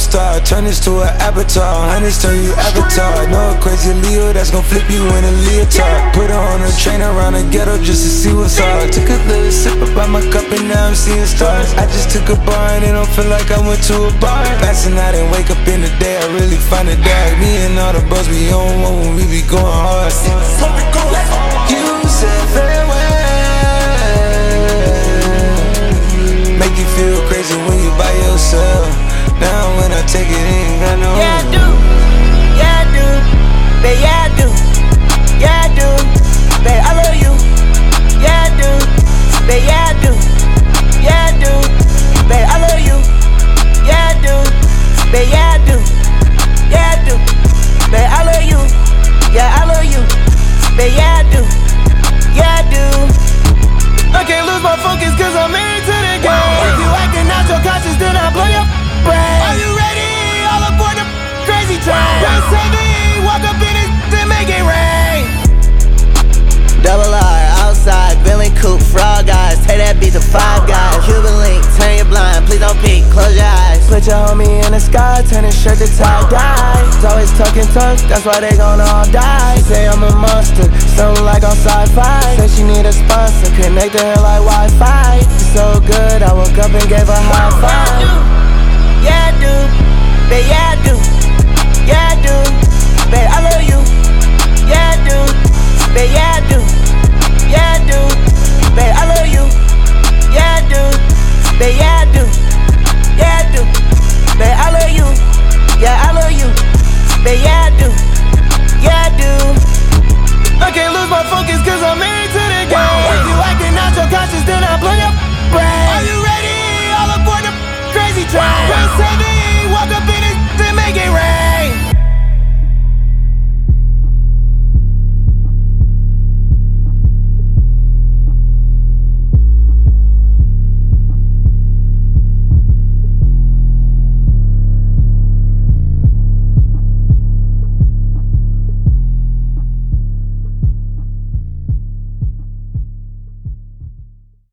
star, turn this to an avatar. Hundreds turn you avatar. Know a crazy Leo that's gon' flip you in a leotard. Put her on a train around the ghetto just to see what's hard. Took a little sip about my cup and now I'm seeing stars. I just took a bar and it don't feel like I went to a bar. Passing out and wake up in the day, I really find it dark. Me and all the bros, we on one when we be going hard. You said farewell. Make you feel crazy when you by yourself. Now when I take it, ain't got no. Yeah, I do. Yeah, I do. Babe, yeah, I do. Yeah, I do. Babe, I love you. Yeah, I do. Babe, yeah, I do. Yeah, I do. Babe, I love you. Yeah, I do. Babe, yeah, I do. Yeah, I do. Babe, I love you. Yeah, I love you. Babe, yeah, I do. Yeah, I do. I can't lose my focus cause I'm married to the game. If you acting out your conscience, then I blow your brain. Are you ready? All aboard the crazy train. Don't say me, walk up in it, then make it rain. Double R, outside, Bentley coupe, frog eyes. Take that beat to Five Guys. Cuban link, turn your blind, please don't peek, close your eyes. Put your homie in the sky, turn his shirt to tie-dye. Always talking tough, that's why they gon' all die. Say I'm a monster, something like on sci-fi. Say she need a sponsor, connect to her like Wi-Fi. It's so good, I woke up and gave her high five. Yeah, I do. Babe, yeah, I do. Yeah, I do. Babe, I love you. Yeah, I do. Babe, yeah, I do. Yeah, I do. Babe, I love you. Yeah, I do. Babe, yeah, I do. Yeah, I do. Babe, I love you. Yeah, I love you. Babe, yeah, I do. Yeah, I do. I can't lose my focus cause I'm married to the game. If you acting out your conscience, then I blow your brain. Are you ready? All aboard the crazy train.